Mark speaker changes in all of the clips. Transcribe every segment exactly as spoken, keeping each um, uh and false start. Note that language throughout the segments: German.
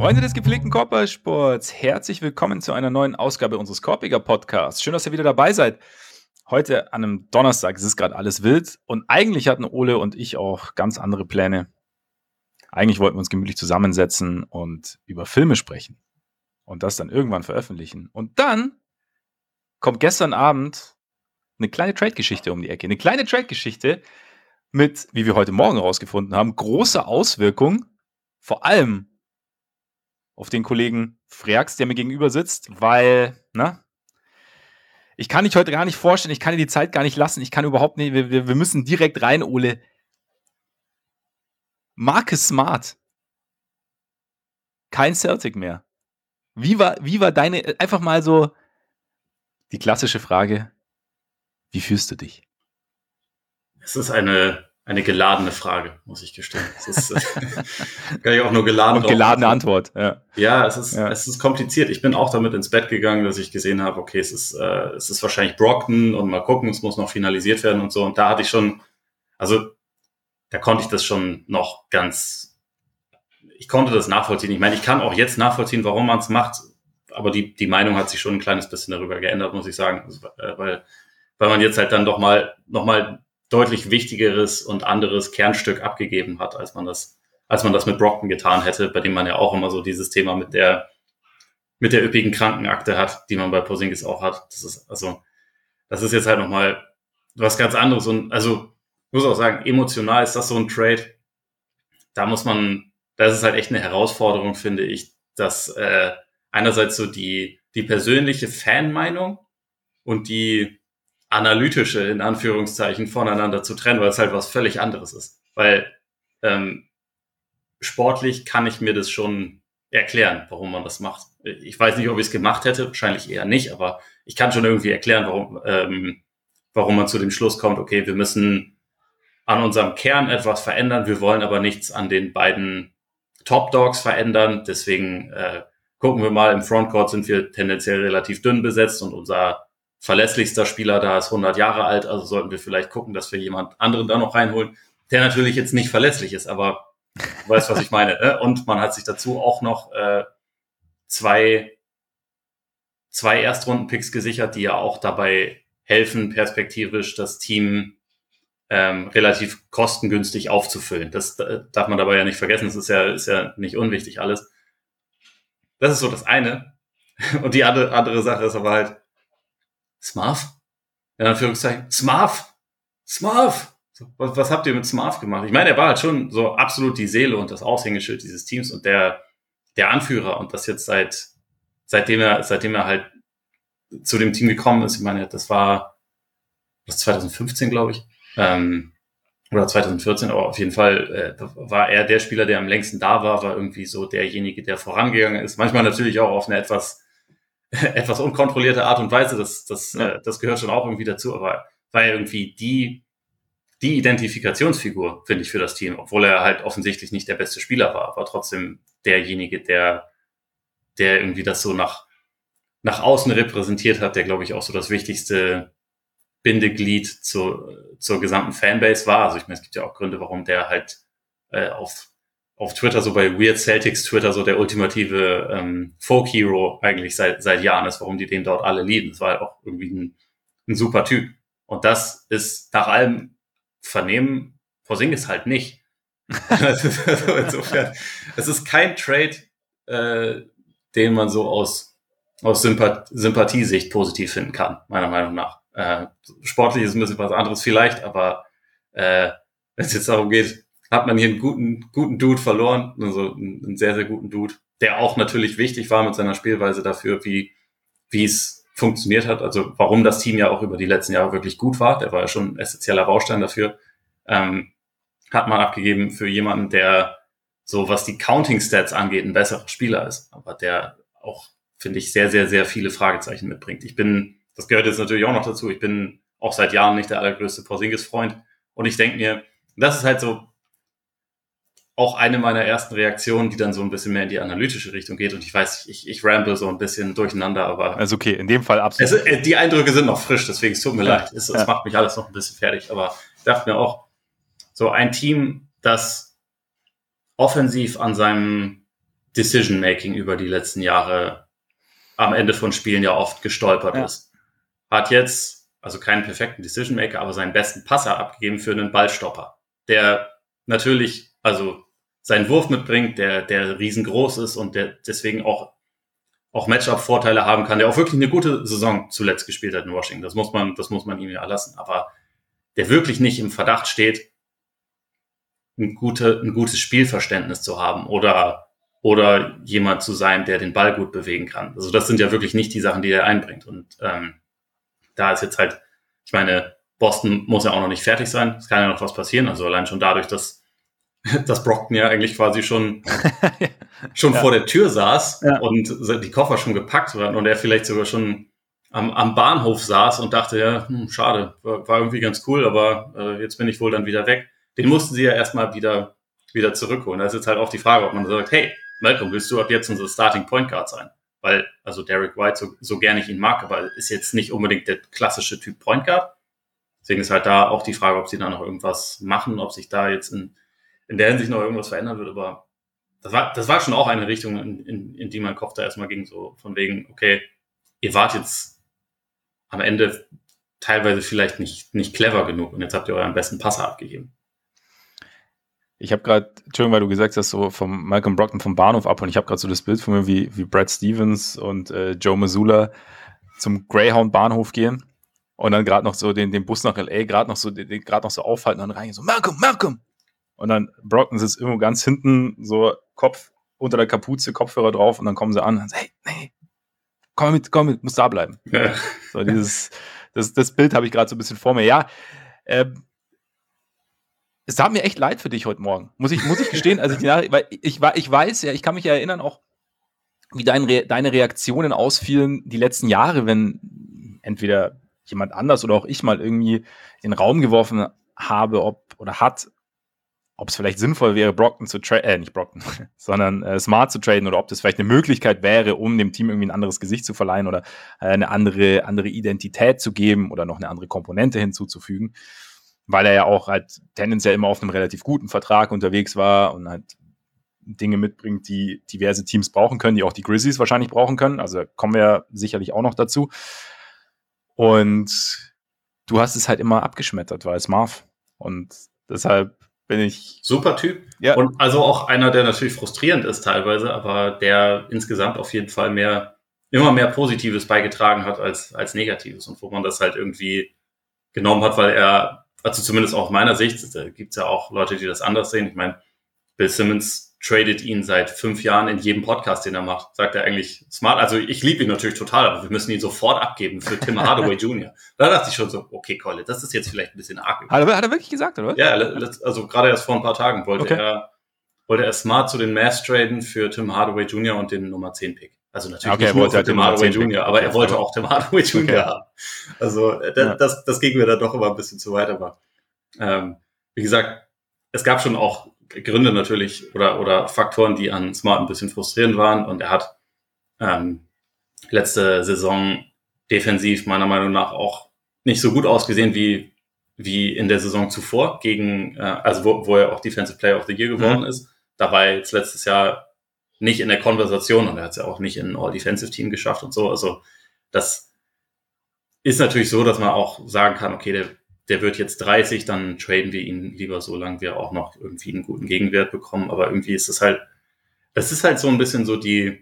Speaker 1: Freunde des gepflegten Korbballsports, herzlich willkommen zu einer neuen Ausgabe unseres Korbiger Podcasts. Schön, dass ihr wieder dabei seid. Heute an einem Donnerstag, es ist gerade alles wild und eigentlich hatten Ole und ich auch ganz andere Pläne. Eigentlich wollten wir uns gemütlich zusammensetzen und über Filme sprechen und das dann irgendwann veröffentlichen. Und dann kommt gestern Abend eine kleine Trade-Geschichte um die Ecke. Eine kleine Trade-Geschichte mit, wie wir heute Morgen herausgefunden haben, großer Auswirkung, vor allem auf den Kollegen Freaks, der mir gegenüber sitzt, weil, ne, ich kann dich heute gar nicht vorstellen, ich kann dir die Zeit gar nicht lassen, ich kann überhaupt nicht, wir, wir müssen direkt rein, Ole. Marcus Smart. Kein Celtic mehr. Wie war, wie war deine, einfach mal so die klassische Frage, wie fühlst du dich?
Speaker 2: Es ist eine, eine geladene Frage, muss ich gestehen. Es ist kann ich auch nur geladen.
Speaker 1: Und geladene Antwort. Ja,
Speaker 2: ja, es ist,
Speaker 1: ja.
Speaker 2: es ist kompliziert. Ich bin auch damit ins Bett gegangen, dass ich gesehen habe, okay, es ist, äh, es ist wahrscheinlich Brockton und mal gucken, es muss noch finalisiert werden und so. Und da hatte ich schon, also da konnte ich das schon noch ganz, ich konnte das nachvollziehen. Ich meine, ich kann auch jetzt nachvollziehen, warum man es macht, aber die, die Meinung hat sich schon ein kleines bisschen darüber geändert, muss ich sagen, also, äh, weil, weil man jetzt halt dann doch mal, noch mal deutlich wichtigeres und anderes Kernstück abgegeben hat, als man das, als man das mit Brockton getan hätte, bei dem man ja auch immer so dieses Thema mit der, mit der üppigen Krankenakte hat, die man bei Porzingis auch hat. Das ist, also, das ist jetzt halt nochmal was ganz anderes und, also, muss auch sagen, emotional ist das so ein Trade. Da muss man, das ist halt echt eine Herausforderung, finde ich, dass, äh, einerseits so die, die persönliche Fanmeinung und die analytische, in Anführungszeichen, voneinander zu trennen, weil es halt was völlig anderes ist. Weil ähm, sportlich kann ich mir das schon erklären, warum man das macht. Ich weiß nicht, ob ich es gemacht hätte, wahrscheinlich eher nicht, aber ich kann schon irgendwie erklären, warum, ähm, warum man zu dem Schluss kommt, okay, wir müssen an unserem Kern etwas verändern, wir wollen aber nichts an den beiden Top Dogs verändern, deswegen äh, gucken wir mal, im Frontcourt sind wir tendenziell relativ dünn besetzt und unser verlässlichster Spieler da ist hundert Jahre alt, also sollten wir vielleicht gucken, dass wir jemand anderen da noch reinholen, der natürlich jetzt nicht verlässlich ist, aber du weißt, was ich meine. Ne? Und man hat sich dazu auch noch äh, zwei, zwei Erstrunden-Picks gesichert, die ja auch dabei helfen, perspektivisch das Team ähm, relativ kostengünstig aufzufüllen. Das äh, darf man dabei ja nicht vergessen, das ist ja, ist ja nicht unwichtig alles. Das ist so das eine. Und die andere, andere Sache ist aber halt, Smarf? In Anführungszeichen. Smarf! Smarf! Was, was habt ihr mit Smarf gemacht? Ich meine, er war halt schon so absolut die Seele und das Aushängeschild dieses Teams und der, der Anführer und das jetzt seit, seitdem er, seitdem er halt zu dem Team gekommen ist. Ich meine, das war, das zwanzig fünfzehn, glaube ich, ähm, oder zwanzig vierzehn, aber auf jeden Fall äh, war er der Spieler, der am längsten da war, war irgendwie so derjenige, der vorangegangen ist. Manchmal natürlich auch auf eine etwas etwas unkontrollierte Art und Weise, das, das, ja. äh, das gehört schon auch irgendwie dazu, aber war ja irgendwie die, die Identifikationsfigur, finde ich, für das Team, obwohl er halt offensichtlich nicht der beste Spieler war, aber trotzdem derjenige, der, der irgendwie das so nach, nach außen repräsentiert hat, der, glaube ich, auch so das wichtigste Bindeglied zur, zur gesamten Fanbase war. Also ich meine, es gibt ja auch Gründe, warum der halt äh, auf auf Twitter, so bei Weird Celtics Twitter, so der ultimative ähm, Folk-Hero eigentlich seit seit Jahren ist, warum die den dort alle lieben. Das war halt auch irgendwie ein, ein super Typ. Und das ist nach allem Vernehmen Porzingis halt nicht. Also insofern, es ist kein Trade, äh, den man so aus aus Sympath- Sympathiesicht positiv finden kann, meiner Meinung nach. Äh, sportlich ist ein bisschen was anderes vielleicht, aber äh, wenn es jetzt darum geht, hat man hier einen guten, guten Dude verloren, also einen, einen sehr, sehr guten Dude, der auch natürlich wichtig war mit seiner Spielweise dafür, wie, wie es funktioniert hat, also warum das Team ja auch über die letzten Jahre wirklich gut war, der war ja schon ein essentieller Baustein dafür, ähm, hat man abgegeben für jemanden, der so, was die Counting-Stats angeht, ein besserer Spieler ist, aber der auch, finde ich, sehr, sehr, sehr viele Fragezeichen mitbringt. Ich bin, das gehört jetzt natürlich auch noch dazu, ich bin auch seit Jahren nicht der allergrößte Porzingis-Freund und ich denke mir, das ist halt so auch eine meiner ersten Reaktionen, die dann so ein bisschen mehr in die analytische Richtung geht. Und ich weiß, ich, ich ramble so ein bisschen durcheinander, aber...
Speaker 1: Also okay, in dem Fall absolut.
Speaker 2: Es, äh, die Eindrücke sind noch frisch, deswegen es tut mir ja, leid. Es, ja. es macht mich alles noch ein bisschen fertig. Aber ich dachte mir auch, so ein Team, das offensiv an seinem Decision-Making über die letzten Jahre am Ende von Spielen ja oft gestolpert ja. ist. Hat jetzt, also keinen perfekten Decision-Maker, aber seinen besten Passer abgegeben für einen Ballstopper, der natürlich, also seinen Wurf mitbringt, der, der riesengroß ist und der deswegen auch, auch Matchup-Vorteile haben kann, der auch wirklich eine gute Saison zuletzt gespielt hat in Washington. Das muss man, das muss man ihm ja lassen. Aber der wirklich nicht im Verdacht steht, ein, gute, ein gutes Spielverständnis zu haben oder, oder jemand zu sein, der den Ball gut bewegen kann. Also das sind ja wirklich nicht die Sachen, die er einbringt. Und ähm, da ist jetzt halt, ich meine, Boston muss ja auch noch nicht fertig sein. Es kann ja noch was passieren. Also allein schon dadurch, dass, dass Brockton ja eigentlich quasi schon, schon ja. vor der Tür saß ja. und die Koffer schon gepackt waren und er vielleicht sogar schon am, am Bahnhof saß und dachte, ja, hm, schade, war, war irgendwie ganz cool, aber äh, jetzt bin ich wohl dann wieder weg. Den mussten sie ja erstmal wieder, wieder zurückholen. Da ist jetzt halt auch die Frage, ob man sagt, hey, Malcolm, willst du ab jetzt unser Starting Point Guard sein? Weil, also Derek White, so, so gerne ich ihn mag, aber ist jetzt nicht unbedingt der klassische Typ Point Guard. Deswegen ist halt da auch die Frage, ob sie da noch irgendwas machen, ob sich da jetzt in, in der Hinsicht noch irgendwas verändern wird. Aber das war, das war schon auch eine Richtung, in, in, in die mein Kopf da erstmal ging, so von wegen, okay, ihr wart jetzt am Ende teilweise vielleicht nicht, nicht clever genug und jetzt habt ihr euren besten Passer abgegeben.
Speaker 1: Ich habe gerade, Entschuldigung, weil du gesagt hast, so vom Malcolm Brogdon vom Bahnhof ab und ich habe gerade so das Bild von mir, wie, wie Brad Stevens und äh, Joe Mazzulla zum Greyhound-Bahnhof gehen und dann gerade noch so den, den Bus nach L A gerade noch so gerade noch so aufhalten und dann rein so Malcolm, Malcolm! Und dann Brogdon sitzt irgendwo ganz hinten, so Kopf unter der Kapuze, Kopfhörer drauf und dann kommen sie an und sagen, hey, nee, komm mit, komm mit, musst da bleiben. Ja. So dieses, das, das Bild habe ich gerade so ein bisschen vor mir. Ja, ähm, es tat mir echt leid für dich heute Morgen, muss ich, muss ich gestehen. Also ich, weil ich, ich weiß ja, ich kann mich ja erinnern auch, wie dein, deine Reaktionen ausfielen die letzten Jahre, wenn entweder jemand anders oder auch ich mal irgendwie in den Raum geworfen habe, ob oder hat, ob es vielleicht sinnvoll wäre, Brogdon zu traden, äh, nicht Brogdon, sondern äh, Smart zu traden oder ob das vielleicht eine Möglichkeit wäre, um dem Team irgendwie ein anderes Gesicht zu verleihen oder äh, eine andere, andere Identität zu geben oder noch eine andere Komponente hinzuzufügen, weil er ja auch halt tendenziell immer auf einem relativ guten Vertrag unterwegs war und halt Dinge mitbringt, die diverse Teams brauchen können, die auch die Grizzlies wahrscheinlich brauchen können. Also kommen wir sicherlich auch noch dazu. Und du hast es halt immer abgeschmettert, weil es Marv. Und deshalb bin ich...
Speaker 2: Super Typ. Ja. Und also auch einer, der natürlich frustrierend ist teilweise, aber der insgesamt auf jeden Fall mehr, immer mehr Positives beigetragen hat als, als Negatives. Und wo man das halt irgendwie genommen hat, weil er, also zumindest auch aus meiner Sicht, da gibt es ja auch Leute, die das anders sehen. Ich meine, Bill Simmons tradet ihn seit fünf Jahren in jedem Podcast, den er macht. Sagt er eigentlich smart. Also ich liebe ihn natürlich total, aber wir müssen ihn sofort abgeben für Tim Hardaway Junior Da dachte ich schon so, okay, Colin, das ist jetzt vielleicht ein bisschen arg.
Speaker 1: Hat er, hat er wirklich gesagt, oder?
Speaker 2: Ja, also gerade erst vor ein paar Tagen wollte okay. er wollte er smart zu den Mavs traden für Tim Hardaway Junior und den Nummer zehn Pick. Also natürlich okay, nicht nur für Tim Hardaway Junior, aber er wollte auch Tim Hardaway Junior okay. haben. Also das, ja. das, das ging mir dann doch immer ein bisschen zu weit, aber ähm, wie gesagt, es gab schon auch Gründe natürlich oder oder Faktoren, die an Smart ein bisschen frustrierend waren und er hat ähm, letzte Saison defensiv meiner Meinung nach auch nicht so gut ausgesehen wie wie in der Saison zuvor gegen äh, also wo, wo er auch Defensive Player of the Year geworden mhm. ist. Da war er jetzt letztes Jahr nicht in der Konversation und er hat es ja auch nicht in ein All-Defensive-Team geschafft und so. Also das ist natürlich so, dass man auch sagen kann, okay, der der wird jetzt dreißig, dann traden wir ihn lieber so lange, wir auch noch irgendwie einen guten Gegenwert bekommen. Aber irgendwie ist es halt, das ist halt so ein bisschen so die,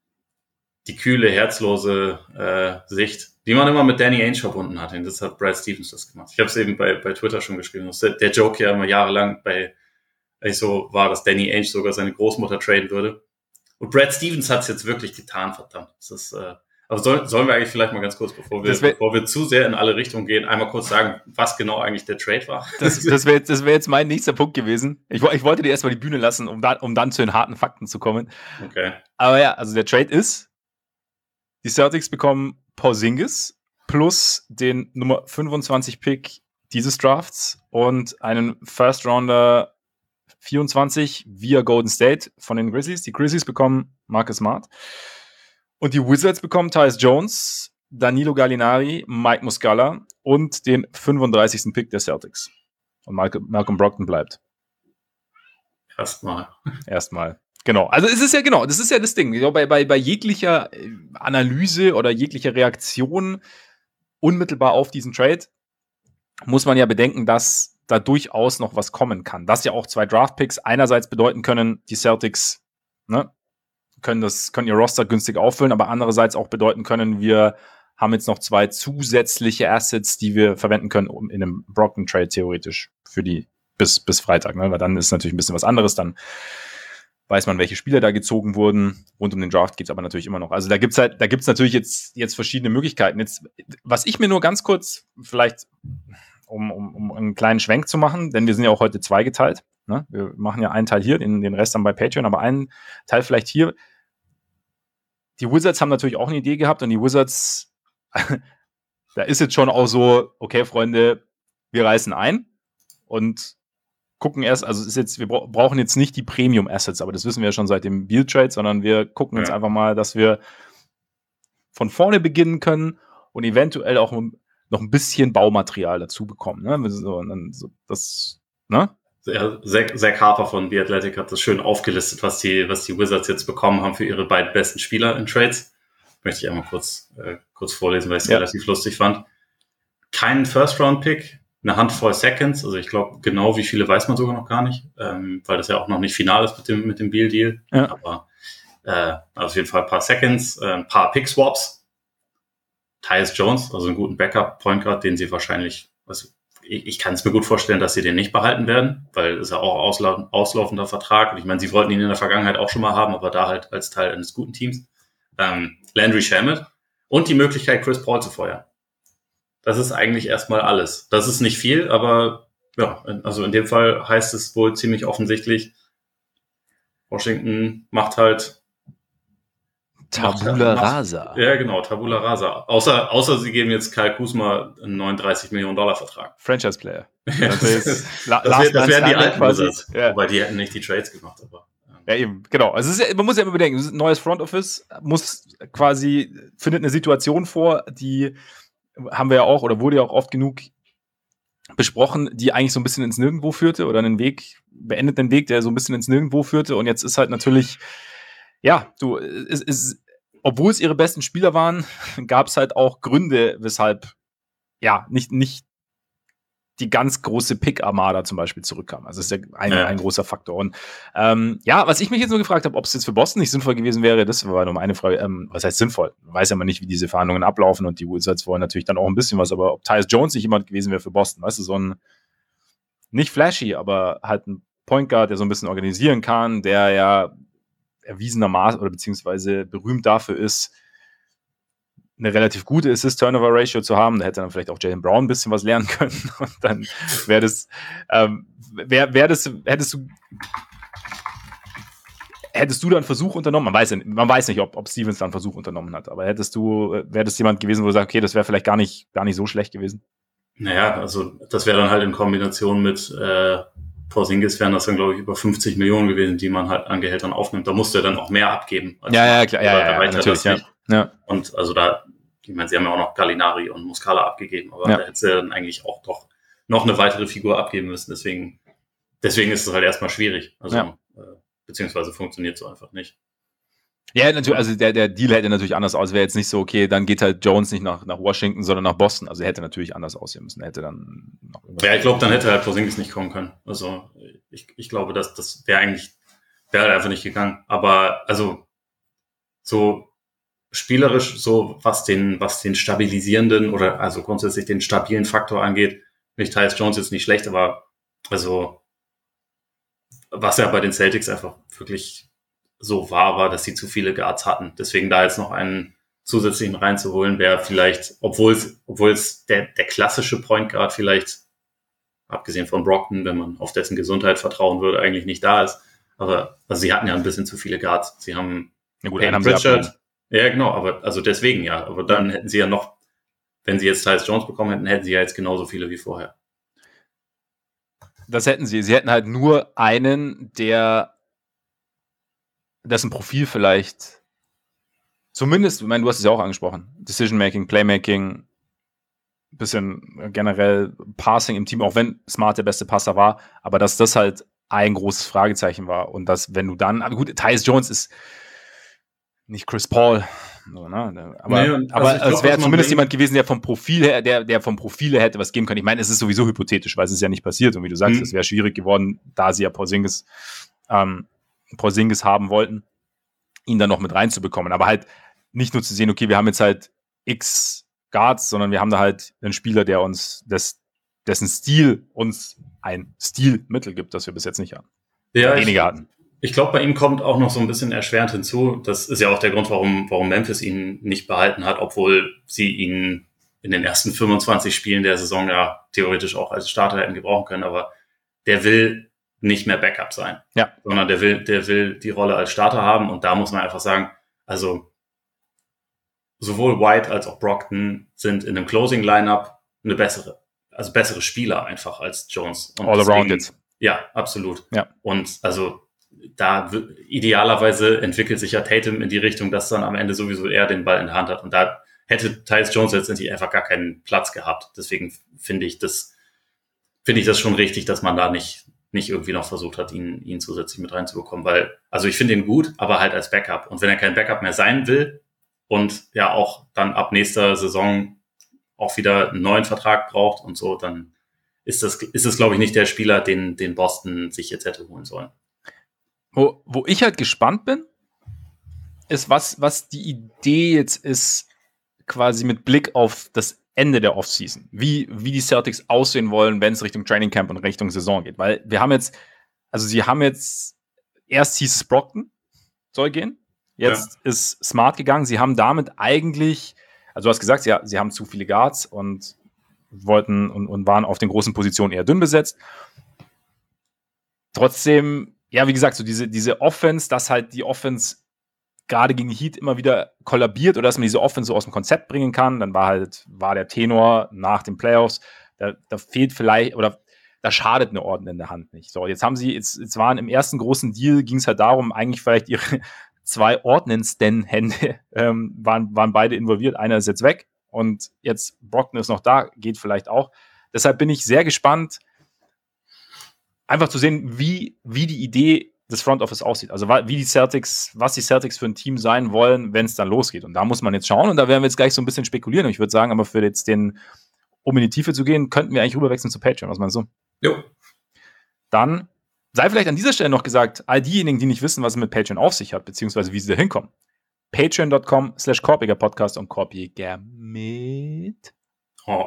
Speaker 2: die kühle, herzlose äh, Sicht, die man immer mit Danny Ainge verbunden hat. Und das hat Brad Stevens das gemacht. Ich habe es eben bei, bei Twitter schon geschrieben. Der, der Joke ja immer jahrelang bei, eigentlich so war, dass Danny Ainge sogar seine Großmutter traden würde. Und Brad Stevens hat es jetzt wirklich getan, verdammt. Das ist, äh, Aber soll, sollen wir eigentlich vielleicht mal ganz kurz, bevor wir, wär, bevor wir zu sehr in alle Richtungen gehen, einmal kurz sagen, was genau eigentlich der Trade war?
Speaker 1: Das, das wäre jetzt, das wär jetzt mein nächster Punkt gewesen. Ich, ich wollte dir erstmal die Bühne lassen, um, da, um dann zu den harten Fakten zu kommen.
Speaker 2: Okay.
Speaker 1: Aber ja, also der Trade ist, die Celtics bekommen Porzingis plus den Nummer fünfundzwanzig Pick dieses Drafts und einen First Rounder vierundzwanzig via Golden State von den Grizzlies. Die Grizzlies bekommen Marcus Smart. Und die Wizards bekommen Tyus Jones, Danilo Gallinari, Mike Muscala und den fünfunddreißigsten Pick der Celtics. Und Malcolm, Malcolm Brogdon bleibt.
Speaker 2: Erstmal.
Speaker 1: Erstmal. Genau, also es ist ja genau, das ist ja das Ding. Ich glaube, bei, bei, bei jeglicher Analyse oder jeglicher Reaktion unmittelbar auf diesen Trade muss man ja bedenken, dass da durchaus noch was kommen kann. Dass ja auch zwei Draftpicks einerseits bedeuten können, die Celtics ne, können, das, können ihr Roster günstig auffüllen, aber andererseits auch bedeuten können, wir haben jetzt noch zwei zusätzliche Assets, die wir verwenden können, um in einem Brogdon-Trade theoretisch für die bis, bis Freitag. Ne? Weil dann ist natürlich ein bisschen was anderes, dann weiß man, welche Spieler da gezogen wurden. Rund um den Draft gibt es aber natürlich immer noch. Also da gibt's halt, da gibt's natürlich jetzt, jetzt verschiedene Möglichkeiten. Jetzt, was ich mir nur ganz kurz vielleicht, um, um, um einen kleinen Schwenk zu machen, denn wir sind ja auch heute zweigeteilt. Ne? Wir machen ja einen Teil hier, den, den Rest dann bei Patreon, aber einen Teil vielleicht hier. Die Wizards haben natürlich auch eine Idee gehabt und die Wizards, da ist jetzt schon auch so, okay, Freunde, wir reißen ein und gucken erst, also es ist jetzt, wir bra- brauchen jetzt nicht die Premium-Assets, aber das wissen wir ja schon seit dem Beal-Trade, sondern wir gucken jetzt
Speaker 2: Ja.
Speaker 1: einfach mal, dass wir von vorne beginnen können und eventuell auch noch ein bisschen Baumaterial dazu bekommen. Ne? So, und dann so, das, ne?
Speaker 2: Ja, Zach, Zach Harper von The Athletic hat das schön aufgelistet, was die, was die Wizards jetzt bekommen haben für ihre beiden besten Spieler in Trades. Möchte ich einmal kurz, äh, kurz vorlesen, weil ich es
Speaker 1: Ja.
Speaker 2: relativ lustig fand. Keinen First-Round-Pick, eine Handvoll Seconds, also ich glaube, genau wie viele weiß man sogar noch gar nicht, ähm, weil das ja auch noch nicht final ist mit dem, mit dem Beal-Deal.
Speaker 1: Ja.
Speaker 2: Aber äh, auf jeden Fall ein paar Seconds, äh, ein paar Pick-Swaps. Tyus Jones, also einen guten Backup-Point Guard, den sie wahrscheinlich, also ich, ich kann es mir gut vorstellen, dass sie den nicht behalten werden, weil es ja auch ausla- auslaufender Vertrag. Und ich meine, sie wollten ihn in der Vergangenheit auch schon mal haben, aber da halt als Teil eines guten Teams. Ähm, Landry Shamet und die Möglichkeit, Chris Paul zu feuern. Das ist eigentlich erstmal alles. Das ist nicht viel, aber ja, also in dem Fall heißt es wohl ziemlich offensichtlich, Washington macht halt
Speaker 1: Tabula
Speaker 2: macht,
Speaker 1: rasa.
Speaker 2: Ja, genau, Tabula rasa. Außer, außer sie geben jetzt Kyle Kuzma einen neununddreißig Millionen Dollar Vertrag.
Speaker 1: Franchise-Player.
Speaker 2: das
Speaker 1: ist La-
Speaker 2: das
Speaker 1: Last
Speaker 2: wären
Speaker 1: Man
Speaker 2: wär die
Speaker 1: Standing
Speaker 2: alten
Speaker 1: quasi.
Speaker 2: Wizards.
Speaker 1: Ja.
Speaker 2: Wobei die hätten nicht die Trades gemacht. Aber, ähm.
Speaker 1: Ja, eben, genau. Also es ist ja, man muss ja immer bedenken, es ist ein neues Front Office, muss quasi, findet eine Situation vor, die haben wir ja auch, oder wurde ja auch oft genug besprochen, die eigentlich so ein bisschen ins Nirgendwo führte oder einen Weg, beendet den Weg, der so ein bisschen ins Nirgendwo führte und jetzt ist halt natürlich, ja, du, es ist, obwohl es ihre besten Spieler waren, gab es halt auch Gründe, weshalb, ja, nicht, nicht die ganz große Pick-Armada zum Beispiel zurückkam. Also das ist ja ein,
Speaker 2: Ja.
Speaker 1: ein großer Faktor. Und ähm, ja, was ich mich jetzt nur gefragt habe, ob es jetzt für Boston nicht sinnvoll gewesen wäre, das war nur meine Frage, ähm, was heißt sinnvoll? Man weiß ja mal nicht, wie diese Verhandlungen ablaufen und die Wizards wollen natürlich dann auch ein bisschen was, aber ob Tyus Jones nicht jemand gewesen wäre für Boston, weißt du, so ein nicht flashy, aber halt ein Point Guard, der so ein bisschen organisieren kann, der ja erwiesenermaßen oder beziehungsweise berühmt dafür ist, eine relativ gute Assist-Turnover-Ratio zu haben. Da hätte dann vielleicht auch Jaylen Brown ein bisschen was lernen können. Und dann wäre das, ähm, wär, wär das, hättest du, hättest du dann einen Versuch unternommen? Man weiß, ja, man weiß nicht, ob, ob Stevens dann einen Versuch unternommen hat, aber hättest du, wäre das jemand gewesen, wo du sagst, okay, das wäre vielleicht gar nicht, gar nicht so schlecht gewesen?
Speaker 2: Naja, also das wäre dann halt in Kombination mit äh, Porzingis wären das dann, glaube ich, über fünfzig Millionen gewesen, die man halt an Gehältern aufnimmt. Da musst du ja dann auch mehr abgeben. Als
Speaker 1: Ja,
Speaker 2: man,
Speaker 1: ja, klar, ja, ja,
Speaker 2: da
Speaker 1: ja, natürlich, ja. ja.
Speaker 2: Und also da, ich meine, sie haben ja auch noch Gallinari und Muscala abgegeben, aber
Speaker 1: Ja.
Speaker 2: da hätte sie dann eigentlich auch doch noch eine weitere Figur abgeben müssen. Deswegen, deswegen ist es halt erstmal schwierig. Also,
Speaker 1: Ja.
Speaker 2: äh, beziehungsweise funktioniert so einfach nicht.
Speaker 1: Ja, natürlich, also der, der Deal hätte natürlich anders aus. Wäre jetzt nicht so, okay, dann geht halt Jones nicht nach, nach Washington, sondern nach Boston. Also er hätte natürlich anders aussehen müssen. Er hätte dann noch irgendwas.
Speaker 2: Ja, ich glaube, dann hätte halt Porzingis nicht kommen können. Also ich, ich glaube, dass das wäre eigentlich, wäre halt einfach nicht gegangen. Aber also so spielerisch, so was den, was den stabilisierenden oder also grundsätzlich den stabilen Faktor angeht, finde ich Tyus Jones jetzt nicht schlecht, aber also was ja bei den Celtics einfach wirklich so war, war, dass sie zu viele Guards hatten. Deswegen da jetzt noch einen zusätzlichen reinzuholen, wäre vielleicht, obwohl es, obwohl es der, der klassische Point Guard vielleicht, abgesehen von Brockton, wenn man auf dessen Gesundheit vertrauen würde, eigentlich nicht da ist. Aber also sie hatten ja ein bisschen zu viele Guards. Sie haben
Speaker 1: Ja gut,
Speaker 2: Peyton
Speaker 1: einen haben sie abgegeben.
Speaker 2: Pritchard. Ja, genau, aber also deswegen ja. Aber dann hätten sie ja noch, wenn sie jetzt Tyus Jones bekommen hätten, hätten sie ja jetzt genauso viele wie vorher.
Speaker 1: Das hätten sie. Sie hätten halt nur einen, der dessen Profil vielleicht zumindest, ich meine, du hast es ja auch angesprochen, Decision-Making, Playmaking, bisschen generell Passing im Team, auch wenn Smart der beste Passer war, aber dass das halt ein großes Fragezeichen war. Und dass, wenn du dann, aber gut, Tyus Jones ist nicht Chris Paul, so, ne? Aber, nee, also aber glaub, es wäre zumindest jemand gewesen, der vom Profil her, der, der vom Profil her hätte was geben können. Ich meine, es ist sowieso hypothetisch, weil es ist ja nicht passiert. Und wie du sagst, es mhm. wäre schwierig geworden, da sie ja Porzingis, ähm, Porzingis haben wollten, ihn dann noch mit reinzubekommen. Aber halt nicht nur zu sehen, okay, wir haben jetzt halt X Guards, sondern wir haben da halt einen Spieler, der uns, des, dessen Stil uns ein Stilmittel gibt, das wir bis jetzt nicht hatten.
Speaker 2: Ja, weniger hatten. Ich glaube, bei ihm kommt auch noch so ein bisschen erschwerend hinzu. Das ist ja auch der Grund, warum, warum Memphis ihn nicht behalten hat, obwohl sie ihn in den ersten fünfundzwanzig Spielen der Saison ja theoretisch auch als Starter hätten gebrauchen können. Aber der will nicht mehr Backup sein,
Speaker 1: ja.
Speaker 2: sondern der will, der will die Rolle als Starter haben. Und da muss man einfach sagen, also sowohl White als auch Brockton sind in einem Closing-Lineup eine bessere, also bessere Spieler einfach als Jones.
Speaker 1: Und All deswegen, around it.
Speaker 2: Ja, absolut.
Speaker 1: Ja.
Speaker 2: Und also da w- idealerweise entwickelt sich ja Tatum in die Richtung, dass dann am Ende sowieso er den Ball in der Hand hat. Und da hätte Tyus Jones letztendlich einfach gar keinen Platz gehabt. Deswegen finde ich das, finde ich das schon richtig, dass man da nicht, nicht irgendwie noch versucht hat, ihn, ihn zusätzlich mit reinzubekommen. Weil, also ich finde ihn gut, aber halt als Backup. Und wenn er kein Backup mehr sein will und ja auch dann ab nächster Saison auch wieder einen neuen Vertrag braucht und so, dann ist das, ist das, glaube ich, nicht der Spieler, den, den Boston sich jetzt hätte holen sollen.
Speaker 1: Wo, wo ich halt gespannt bin, ist, was, was die Idee jetzt ist, quasi mit Blick auf das Ende der Offseason. Wie, wie die Celtics aussehen wollen, wenn es Richtung Training Camp und Richtung Saison geht. Weil wir haben jetzt, also sie haben jetzt, erst hieß es Brockton soll gehen, jetzt ja. ist Smart gegangen. Sie haben damit eigentlich, also du hast gesagt, ja, sie haben zu viele Guards und wollten und, und waren auf den großen Positionen eher dünn besetzt. Trotzdem, ja, wie gesagt, so diese, diese Offense, dass halt die Offense gerade gegen die Heat immer wieder kollabiert oder dass man diese Offense so aus dem Konzept bringen kann, dann war halt, war der Tenor nach den Playoffs, da, da fehlt vielleicht, oder da schadet eine Ordnung in der Hand nicht. So, jetzt haben sie, jetzt, jetzt waren im ersten großen Deal, ging es halt darum, eigentlich vielleicht ihre zwei ordnendsten Hände ähm, waren, waren beide involviert, einer ist jetzt weg und jetzt Brockton ist noch da, geht vielleicht auch. Deshalb bin ich sehr gespannt, einfach zu sehen, wie, wie die Idee des Front Office aussieht. Also wie die Celtics, was die Celtics für ein Team sein wollen, wenn es dann losgeht. Und da muss man jetzt schauen und da werden wir jetzt gleich so ein bisschen spekulieren. Und ich würde sagen, aber für jetzt den, um in die Tiefe zu gehen, könnten wir eigentlich rüberwechseln zu Patreon. Was meinst du?
Speaker 2: Jo.
Speaker 1: Dann sei vielleicht an dieser Stelle noch gesagt, all diejenigen, die nicht wissen, was es mit Patreon auf sich hat, beziehungsweise wie sie da hinkommen. Patreon.com slash Korpiger Podcast und Korpiger mit
Speaker 2: oh.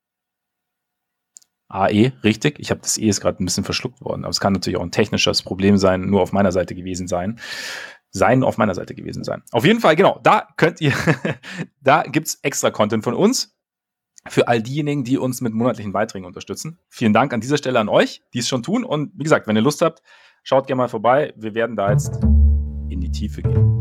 Speaker 1: A E, richtig. Ich habe das E ist gerade ein bisschen verschluckt worden, aber es kann natürlich auch ein technisches Problem sein, nur auf meiner Seite gewesen sein. Sein auf meiner Seite gewesen sein. Auf jeden Fall, genau, da könnt ihr, da gibt's extra Content von uns für all diejenigen, die uns mit monatlichen Beiträgen unterstützen. Vielen Dank an dieser Stelle an euch, die es schon tun. Und wie gesagt, wenn ihr Lust habt, schaut gerne mal vorbei. Wir werden da jetzt in die Tiefe gehen.